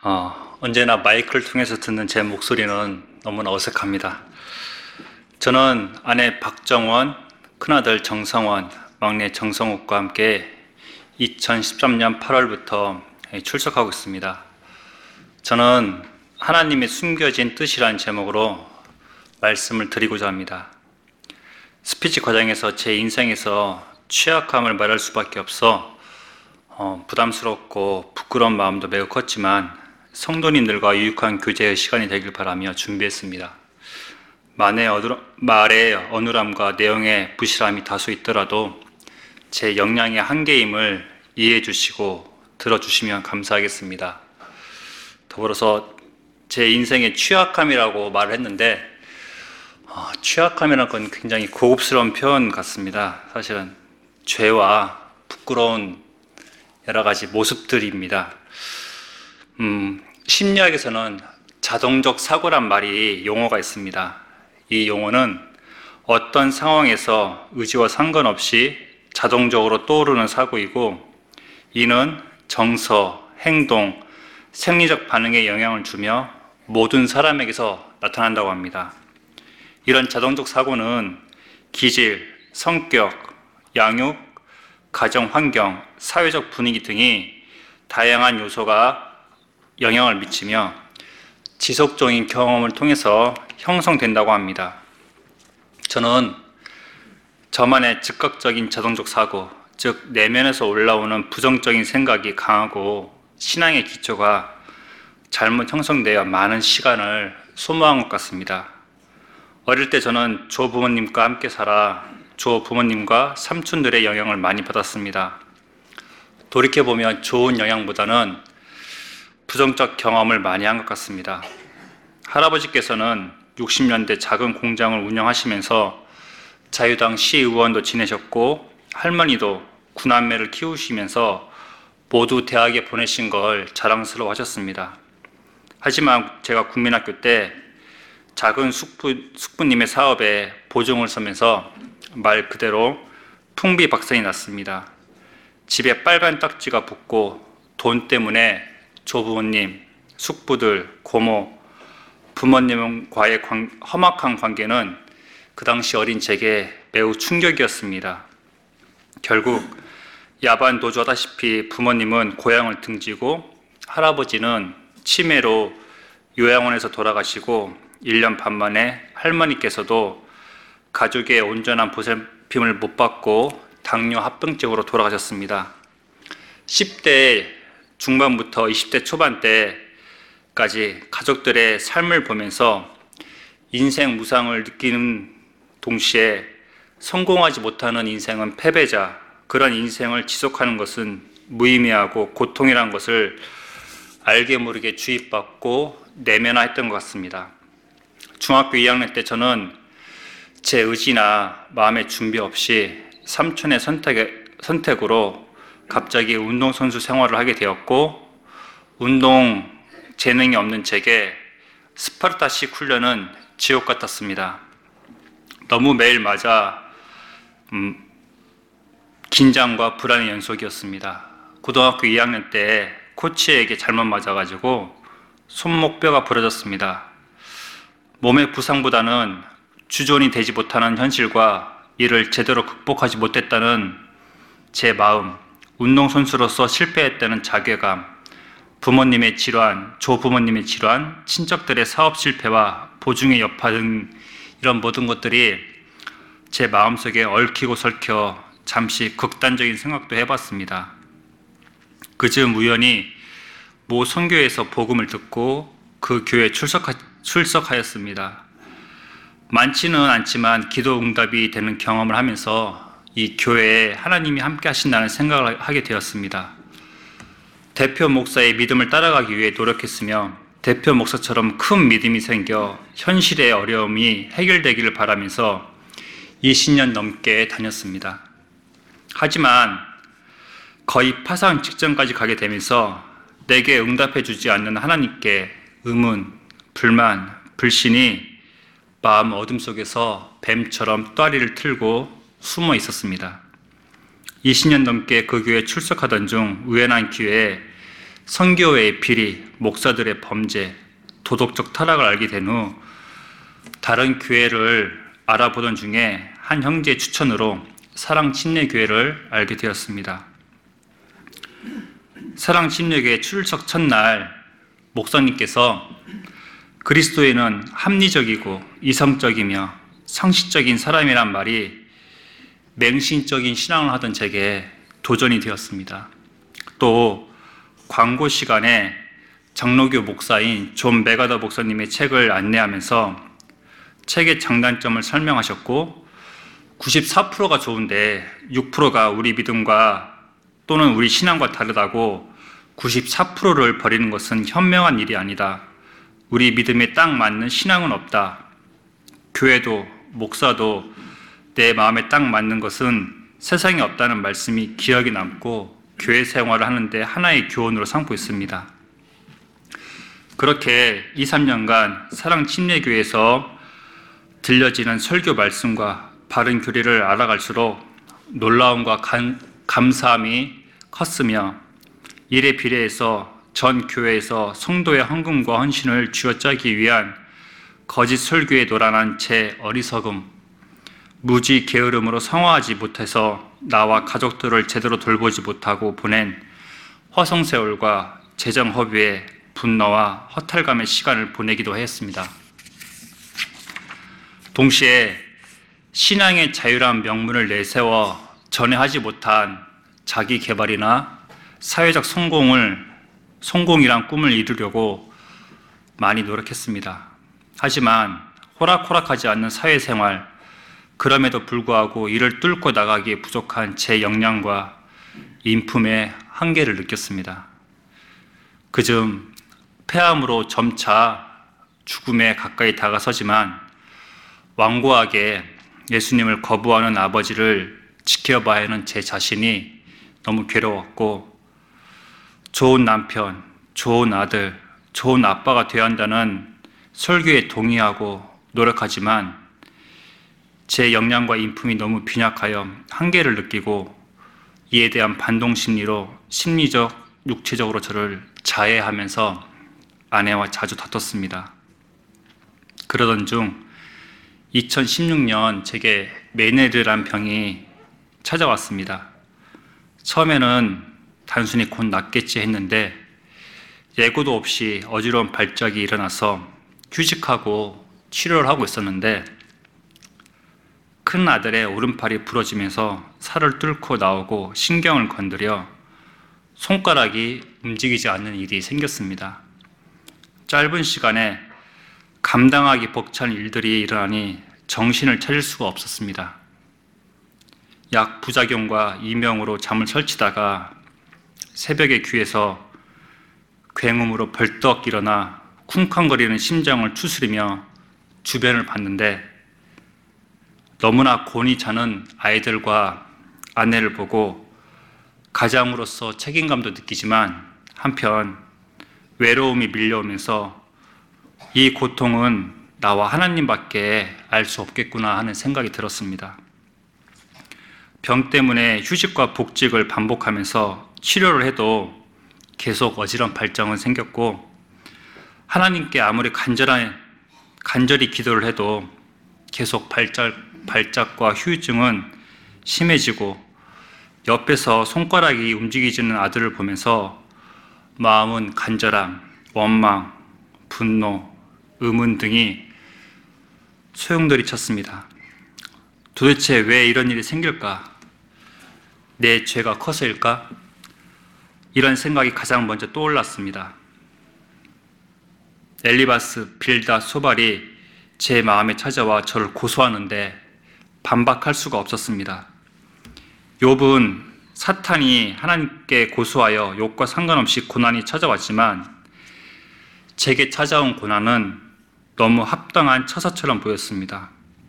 언제나 마이크를 통해서 듣는 제 목소리는 너무나 어색합니다. 저는 아내 박정원, 큰아들 정성원, 막내 정성욱과 함께 2013년 8월부터 출석하고 있습니다. 저는 하나님의 숨겨진 뜻이라는 제목으로 말씀을 드리고자 합니다. 스피치 과정에서 제 인생에서 취약함을 말할 수밖에 없어 부담스럽고 부끄러운 마음도 매우 컸지만 성도님들과 유익한 교제의 시간이 되길 바라며 준비했습니다. 말의 어눌함과 내용의 부실함이 다소 있더라도 제 역량의 한계임을 이해해 주시고 들어주시면 감사하겠습니다. 더불어서 제 인생의 취약함이라고 말을 했는데 취약함이라는 건 굉장히 고급스러운 표현 같습니다. 사실은 죄와 부끄러운 여러 가지 모습들입니다. 심리학에서는 자동적 사고란 말이 용어가 있습니다. 이 용어는 어떤 상황에서 의지와 상관없이 자동적으로 떠오르는 사고이고, 이는 정서, 행동, 생리적 반응에 영향을 주며 모든 사람에게서 나타난다고 합니다. 이런 자동적 사고는 기질, 성격, 양육, 가정 환경, 사회적 분위기 등이 다양한 요소가 영향을 미치며 지속적인 경험을 통해서 형성된다고 합니다. 저는 저만의 즉각적인 자동적 사고, 즉 내면에서 올라오는 부정적인 생각이 강하고 신앙의 기초가 잘못 형성되어 많은 시간을 소모한 것 같습니다. 어릴 때 저는 조부모님과 함께 살아 조부모님과 삼촌들의 영향을 많이 받았습니다. 돌이켜보면 좋은 영향보다는 부정적 경험을 많이 한 것 같습니다. 할아버지께서는 60년대 작은 공장을 운영하시면서 자유당 시의원도 지내셨고, 할머니도 9남매를 키우시면서 모두 대학에 보내신 걸 자랑스러워 하셨습니다. 하지만 제가 국민학교 때 작은 숙부님의 사업에 보증을 서면서 말 그대로 풍비박산이 났습니다. 집에 빨간 딱지가 붙고 돈 때문에 조부모님, 숙부들, 고모, 부모님과의 험악한 관계는 그 당시 어린 제게 매우 충격이었습니다. 결국 야반 도주하다시피 부모님은 고향을 등지고 할아버지는 치매로 요양원에서 돌아가시고 1년 반 만에 할머니께서도 가족의 온전한 보살핌을 못 받고 당뇨 합병증으로 돌아가셨습니다. 10대 중반부터 20대 초반 때까지 가족들의 삶을 보면서 인생 무상을 느끼는 동시에 성공하지 못하는 인생은 패배자, 그런 인생을 지속하는 것은 무의미하고 고통이라는 것을 알게 모르게 주입받고 내면화했던 것 같습니다. 중학교 2학년 때 저는 제 의지나 마음의 준비 없이 삼촌의 선택으로 갑자기 운동선수 생활을 하게 되었고, 운동 재능이 없는 제게 스파르타식 훈련은 지옥 같았습니다. 너무 매일 맞아 긴장과 불안의 연속이었습니다. 고등학교 2학년 때 코치에게 잘못 맞아가지고 손목뼈가 부러졌습니다. 몸의 부상보다는 주존이 되지 못하는 현실과 이를 제대로 극복하지 못했다는 제 마음, 운동선수로서 실패했다는 자괴감, 부모님의 질환, 조부모님의 질환, 친척들의 사업 실패와 보증의 여파 등 이런 모든 것들이 제 마음속에 얽히고 설켜 잠시 극단적인 생각도 해봤습니다. 그즈음 우연히 모 선교회에서 복음을 듣고 그 교회에 출석하였습니다. 많지는 않지만 기도 응답이 되는 경험을 하면서 이 교회에 하나님이 함께 하신다는 생각을 하게 되었습니다. 대표 목사의 믿음을 따라가기 위해 노력했으며 대표 목사처럼 큰 믿음이 생겨 현실의 어려움이 해결되기를 바라면서 20년 넘게 다녔습니다. 하지만 거의 파산 직전까지 가게 되면서 내게 응답해 주지 않는 하나님께 의문, 불만, 불신이 마음 어둠 속에서 뱀처럼 또아리를 틀고 숨어 있었습니다. 20년 넘게 그 교회에 출석하던 중 우연한 기회에 선교회의 비리, 목사들의 범죄, 도덕적 타락을 알게 된 후 다른 교회를 알아보던 중에 한 형제의 추천으로 사랑침례교회를 알게 되었습니다. 사랑침례교회 출석 첫날 목사님께서 그리스도인은 합리적이고 이성적이며 상식적인 사람이란 말이 맹신적인 신앙을 하던 제게 도전이 되었습니다. 또 광고 시간에 장로교 목사인 존 메가더 목사님의 책을 안내하면서 책의 장단점을 설명하셨고 94%가 좋은데 6%가 우리 믿음과 또는 우리 신앙과 다르다고 94%를 버리는 것은 현명한 일이 아니다. 우리 믿음에 딱 맞는 신앙은 없다. 교회도 목사도 내 마음에 딱 맞는 것은 세상에 없다는 말씀이 기억에 남고 교회 생활을 하는데 하나의 교훈으로 삼고 있습니다. 그렇게 2, 3년간 사랑침례교회에서 들려지는 설교 말씀과 바른 교리를 알아갈수록 놀라움과 감사함이 컸으며 이에 비례해서 전 교회에서 성도의 헌금과 헌신을 쥐어짜기 위한 거짓 설교에 노란한 제 어리석음, 무지 게으름으로 성화하지 못해서 나와 가족들을 제대로 돌보지 못하고 보낸 화성세월과 재정허비에 분노와 허탈감의 시간을 보내기도 했습니다. 동시에 신앙의 자유란 명문을 내세워 전에 하지 못한 자기 개발이나 사회적 성공이란 꿈을 이루려고 많이 노력했습니다. 하지만 호락호락하지 않는 사회생활, 그럼에도 불구하고 이를 뚫고 나가기에 부족한 제 역량과 인품의 한계를 느꼈습니다. 그즘 폐암으로 점차 죽음에 가까이 다가서지만 완고하게 예수님을 거부하는 아버지를 지켜봐야 하는 제 자신이 너무 괴로웠고 좋은 남편, 좋은 아들, 좋은 아빠가 되어야 한다는 설교에 동의하고 노력하지만 제 역량과 인품이 너무 빈약하여 한계를 느끼고 이에 대한 반동심리로 심리적, 육체적으로 저를 자해하면서 아내와 자주 다퉜습니다. 그러던 중 2016년 제게 메네르란 병이 찾아왔습니다. 처음에는 단순히 곧 낫겠지 했는데 예고도 없이 어지러운 발작이 일어나서 휴직하고 치료를 하고 있었는데 큰 아들의 오른팔이 부러지면서 살을 뚫고 나오고 신경을 건드려 손가락이 움직이지 않는 일이 생겼습니다. 짧은 시간에 감당하기 벅찬 일들이 일어나니 정신을 차릴 수가 없었습니다. 약 부작용과 이명으로 잠을 설치다가 새벽에 귀에서 굉음으로 벌떡 일어나 쿵쾅거리는 심장을 추스리며 주변을 봤는데 너무나 곤히 자는 아이들과 아내를 보고 가장으로서 책임감도 느끼지만 한편 외로움이 밀려오면서 이 고통은 나와 하나님밖에 알 수 없겠구나 하는 생각이 들었습니다. 병 때문에 휴직과 복직을 반복하면서 치료를 해도 계속 어지러운 발작은 생겼고 하나님께 아무리 간절히 기도를 해도 계속 발작과 후유증은 심해지고 옆에서 손가락이 움직이지는 아들을 보면서 마음은 간절함, 원망, 분노, 의문 등이 소용돌이 쳤습니다. 도대체 왜 이런 일이 생길까? 내 죄가 커서일까? 이런 생각이 가장 먼저 떠올랐습니다. 엘리바스, 빌다, 소발이 제 마음에 찾아와 저를 고소하는데 반박할 수가 없었습니다. 욥은 사탄이 하나님께 고소하여 욥과 상관없이 고난이 찾아왔지만 제게 찾아온 고난은 너무 합당한 처사처럼 보였습니다.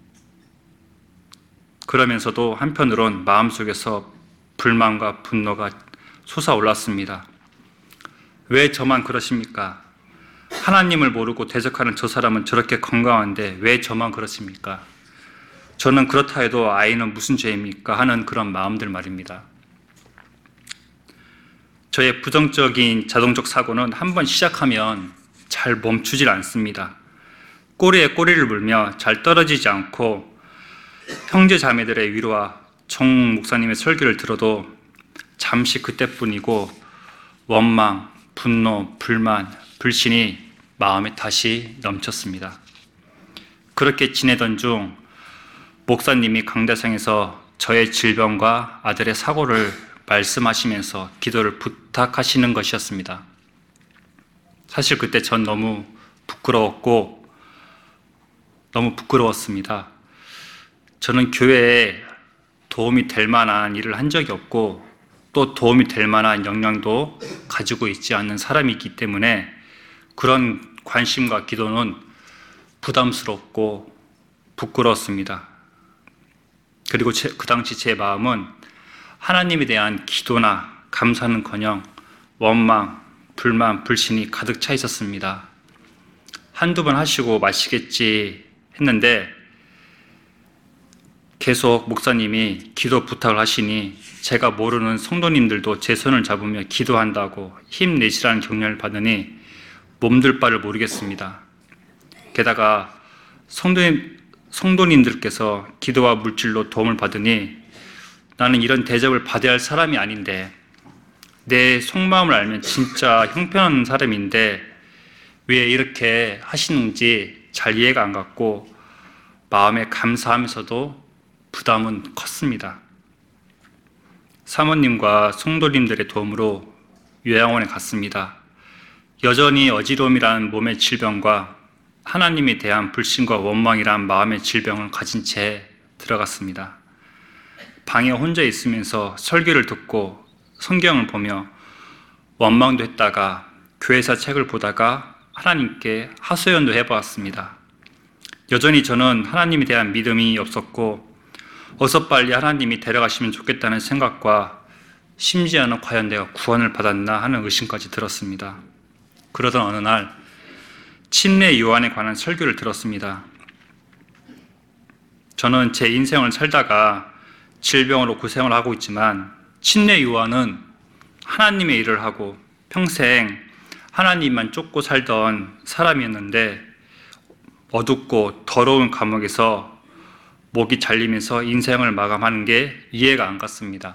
그러면서도 한편으론 마음속에서 불만과 분노가 솟아올랐습니다. 왜 저만 그러십니까? 하나님을 모르고 대적하는 저 사람은 저렇게 건강한데 왜 저만 그렇습니까? 저는 그렇다 해도 아이는 무슨 죄입니까? 하는 그런 마음들 말입니다. 저의 부정적인 자동적 사고는 한번 시작하면 잘 멈추질 않습니다. 꼬리에 꼬리를 물며 잘 떨어지지 않고 형제 자매들의 위로와 정 목사님의 설교를 들어도 잠시 그때뿐이고 원망, 분노, 불만, 불신이 마음에 다시 넘쳤습니다. 그렇게 지내던 중 목사님이 강대상에서 저의 질병과 아들의 사고를 말씀하시면서 기도를 부탁하시는 것이었습니다. 사실 그때 전 너무 부끄러웠습니다. 저는 교회에 도움이 될 만한 일을 한 적이 없고 또 도움이 될 만한 역량도 가지고 있지 않는 사람이기 때문에 그런 관심과 기도는 부담스럽고 부끄러웠습니다. 그리고 그 당시 제 마음은 하나님에 대한 기도나 감사는커녕 원망, 불만, 불신이 가득 차 있었습니다. 한두 번 하시고 마시겠지 했는데 계속 목사님이 기도 부탁을 하시니 제가 모르는 성도님들도 제 손을 잡으며 기도한다고 힘내시라는 격려를 받으니 몸둘 바를 모르겠습니다. 게다가 성도님들께서 기도와 물질로 도움을 받으니 나는 이런 대접을 받아야 할 사람이 아닌데 내 속마음을 알면 진짜 형편없는 사람인데 왜 이렇게 하시는지 잘 이해가 안 갔고 마음에 감사하면서도 부담은 컸습니다. 사모님과 성도님들의 도움으로 요양원에 갔습니다. 여전히 어지러움이라는 몸의 질병과 하나님에 대한 불신과 원망이란 마음의 질병을 가진 채 들어갔습니다. 방에 혼자 있으면서 설교를 듣고 성경을 보며 원망도 했다가 교회사 책을 보다가 하나님께 하소연도 해보았습니다. 여전히 저는 하나님에 대한 믿음이 없었고 어서 빨리 하나님이 데려가시면 좋겠다는 생각과 심지어는 과연 내가 구원을 받았나 하는 의심까지 들었습니다. 그러던 어느 날 침례 요한에 관한 설교를 들었습니다. 저는 제 인생을 살다가 질병으로 고생을 하고 있지만 침례 요한은 하나님의 일을 하고 평생 하나님만 쫓고 살던 사람이었는데 어둡고 더러운 감옥에서 목이 잘리면서 인생을 마감하는 게 이해가 안 갔습니다.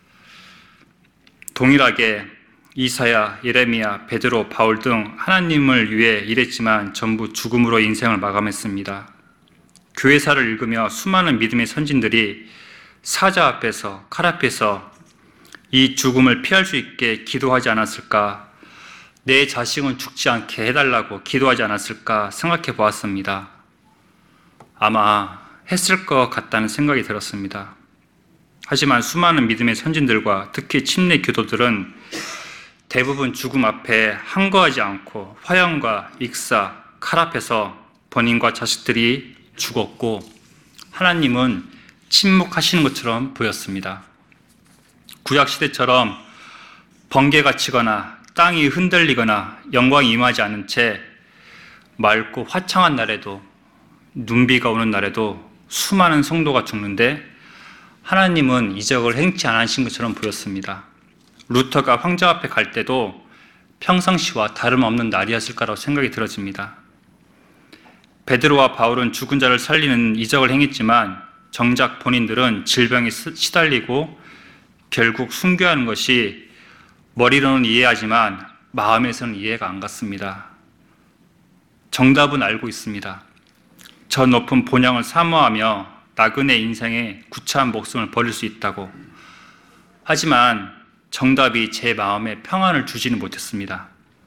동일하게 이사야, 예레미야, 베드로, 바울 등 하나님을 위해 일했지만 전부 죽음으로 인생을 마감했습니다. 교회사를 읽으며 수많은 믿음의 선진들이 사자 앞에서, 칼 앞에서 이 죽음을 피할 수 있게 기도하지 않았을까, 내 자식은 죽지 않게 해달라고 기도하지 않았을까 생각해 보았습니다. 아마 했을 것 같다는 생각이 들었습니다. 하지만 수많은 믿음의 선진들과 특히 침례 교도들은 대부분 죽음 앞에 항거하지 않고 화형과 익사, 칼 앞에서 본인과 자식들이 죽었고 하나님은 침묵하시는 것처럼 보였습니다. 구약시대처럼 번개가 치거나 땅이 흔들리거나 영광이 임하지 않은 채 맑고 화창한 날에도 눈비가 오는 날에도 수많은 성도가 죽는데 하나님은 이적을 행치 않으신 것처럼 보였습니다. 루터가 황제 앞에 갈 때도 평상시와 다름없는 날이었을까라고 생각이 들어집니다. 베드로와 바울은 죽은 자를 살리는 이적을 행했지만 정작 본인들은 질병에 시달리고 결국 순교하는 것이 머리로는 이해하지만 마음에서는 이해가 안 갔습니다. 정답은 알고 있습니다. 저 높은 본향을 사모하며 나그네 인생에 구차한 목숨을 버릴 수 있다고. 하지만 정답이 제 마음에 평안을 주지는 못했습니다.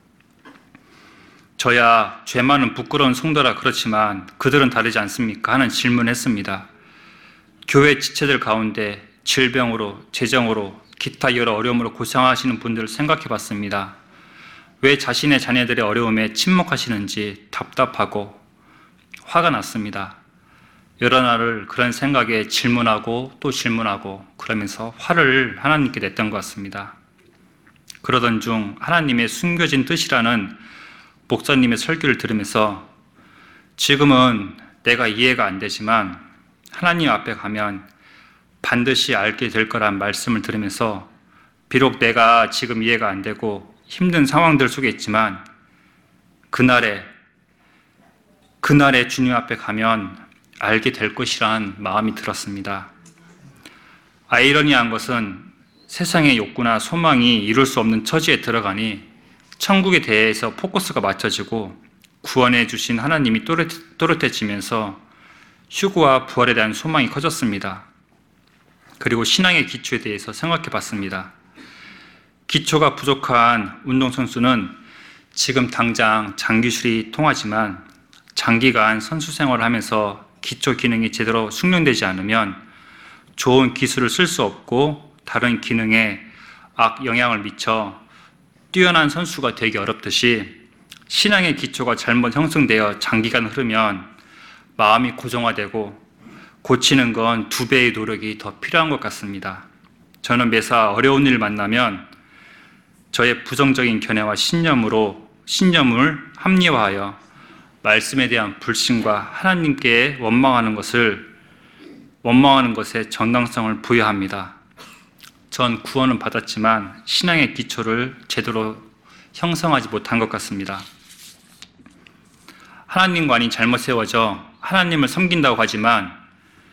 저야 죄 많은 부끄러운 성도라 그렇지만 그들은 다르지 않습니까? 하는 질문을 했습니다. 교회 지체들 가운데 질병으로, 재정으로, 기타 여러 어려움으로 고생하시는 분들을 생각해 봤습니다. 왜 자신의 자녀들의 어려움에 침묵하시는지 답답하고 화가 났습니다. 여러 날을 그런 생각에 질문하고 또 질문하고 그러면서 화를 하나님께 냈던 것 같습니다. 그러던 중 하나님의 숨겨진 뜻이라는 목사님의 설교를 들으면서 지금은 내가 이해가 안 되지만 하나님 앞에 가면 반드시 알게 될 거란 말씀을 들으면서 비록 내가 지금 이해가 안 되고 힘든 상황들 속에 있지만 그날에 주님 앞에 가면 알게 될 것이란 마음이 들었습니다. 아이러니한 것은 세상의 욕구나 소망이 이룰 수 없는 처지에 들어가니 천국에 대해서 포커스가 맞춰지고 구원해 주신 하나님이 또렷해지면서 휴거와 부활에 대한 소망이 커졌습니다. 그리고 신앙의 기초에 대해서 생각해 봤습니다. 기초가 부족한 운동선수는 지금 당장 장기술이 통하지만 장기간 선수 생활을 하면서 기초 기능이 제대로 숙련되지 않으면 좋은 기술을 쓸 수 없고 다른 기능에 악영향을 미쳐 뛰어난 선수가 되기 어렵듯이 신앙의 기초가 잘못 형성되어 장기간 흐르면 마음이 고정화되고 고치는 건 2배의 노력이 더 필요한 것 같습니다. 저는 매사 어려운 일 만나면 저의 부정적인 견해와 신념을 합리화하여 말씀에 대한 불신과 하나님께 원망하는 것에 정당성을 부여합니다. 전 구원은 받았지만 신앙의 기초를 제대로 형성하지 못한 것 같습니다. 하나님관이 잘못 세워져 하나님을 섬긴다고 하지만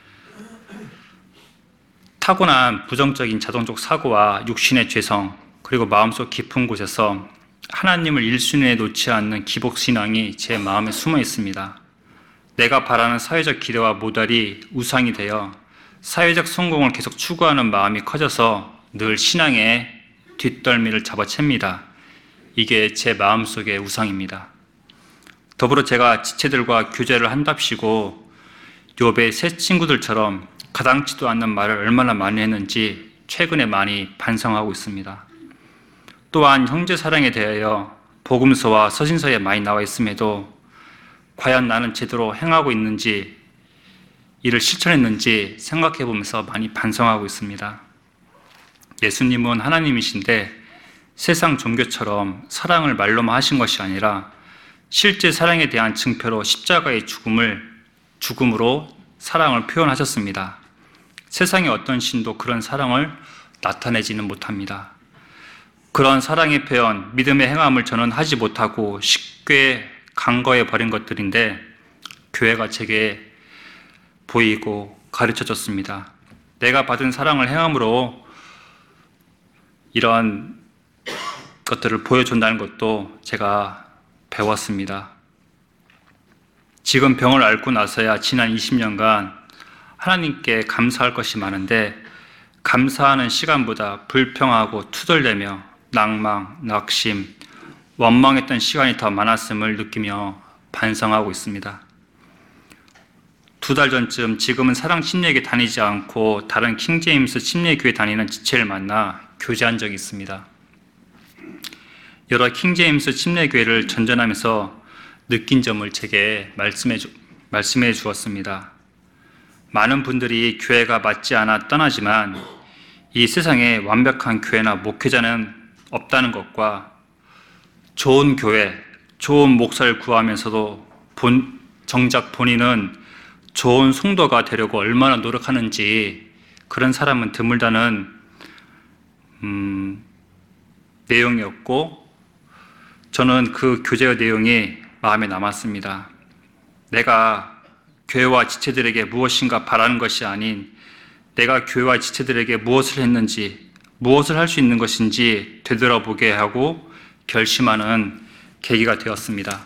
타고난 부정적인 자동적 사고와 육신의 죄성 그리고 마음속 깊은 곳에서 하나님을 1순위에 놓지 않는 기복신앙이 제 마음에 숨어 있습니다. 내가 바라는 사회적 기대와 모델이 우상이 되어 사회적 성공을 계속 추구하는 마음이 커져서 늘 신앙의 뒷덜미를 잡아챕니다. 이게 제 마음속의 우상입니다. 더불어 제가 지체들과 교제를 한답시고 욥의 새 친구들처럼 가당치도 않는 말을 얼마나 많이 했는지 최근에 많이 반성하고 있습니다. 또한 형제 사랑에 대하여 복음서와 서신서에 많이 나와 있음에도 과연 나는 제대로 행하고 있는지 이를 실천했는지 생각해 보면서 많이 반성하고 있습니다. 예수님은 하나님이신데 세상 종교처럼 사랑을 말로만 하신 것이 아니라 실제 사랑에 대한 증표로 십자가의 죽음으로 사랑을 표현하셨습니다. 세상의 어떤 신도 그런 사랑을 나타내지는 못합니다. 그런 사랑의 표현, 믿음의 행함을 저는 하지 못하고 쉽게 간과해 버린 것들인데 교회가 제게 보이고 가르쳐줬습니다. 내가 받은 사랑을 행함으로 이런 것들을 보여준다는 것도 제가 배웠습니다. 지금 병을 앓고 나서야 지난 20년간 하나님께 감사할 것이 많은데 감사하는 시간보다 불평하고 투덜대며 낭망, 낙심, 원망했던 시간이 더 많았음을 느끼며 반성하고 있습니다. 2달 전쯤 지금은 사랑 침례교회 다니지 않고 다른 킹제임스 침례교회 다니는 지체를 만나 교제한 적이 있습니다. 여러 킹제임스 침례교회를 전전하면서 느낀 점을 제게 말씀해 주었습니다. 많은 분들이 교회가 맞지 않아 떠나지만 이 세상에 완벽한 교회나 목회자는 없다는 것과 좋은 교회, 좋은 목사를 구하면서도 정작 본인은 좋은 성도가 되려고 얼마나 노력하는지 그런 사람은 드물다는 내용이었고 저는 그 교제의 내용이 마음에 남았습니다. 내가 교회와 지체들에게 무엇인가 바라는 것이 아닌 내가 교회와 지체들에게 무엇을 했는지 무엇을 할 수 있는 것인지 되돌아보게 하고 결심하는 계기가 되었습니다.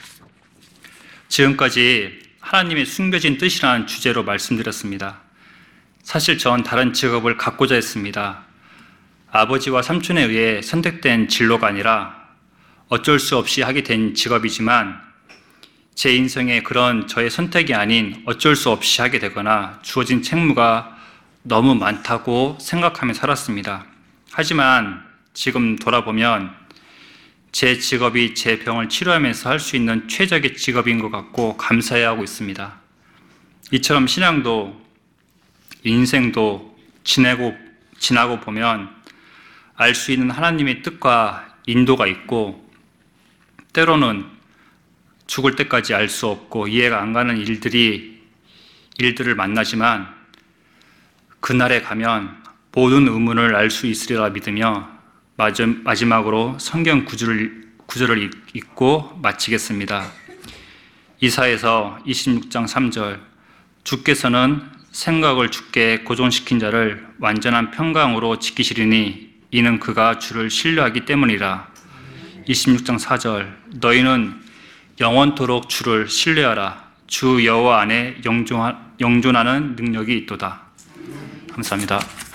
지금까지 하나님의 숨겨진 뜻이라는 주제로 말씀드렸습니다. 사실 전 다른 직업을 갖고자 했습니다. 아버지와 삼촌에 의해 선택된 진로가 아니라 어쩔 수 없이 하게 된 직업이지만 제 인생에 그런 저의 선택이 아닌 어쩔 수 없이 하게 되거나 주어진 책무가 너무 많다고 생각하며 살았습니다. 하지만 지금 돌아보면 제 직업이 제 병을 치료하면서 할 수 있는 최적의 직업인 것 같고 감사해야 하고 있습니다. 이처럼 신앙도 인생도 지나고 보면 알 수 있는 하나님의 뜻과 인도가 있고 때로는 죽을 때까지 알 수 없고 이해가 안 가는 일들을 만나지만 그날에 가면 모든 의문을 알 수 있으리라 믿으며 마지막으로 성경 구절을 읽고 마치겠습니다. 이사야서 26장 3절, 주께서는 생각을 주께 고정시킨 자를 완전한 평강으로 지키시리니 이는 그가 주를 신뢰하기 때문이라. 26장 4절, 너희는 영원토록 주를 신뢰하라. 주 여호와 안에 영존하는 능력이 있도다. 감사합니다.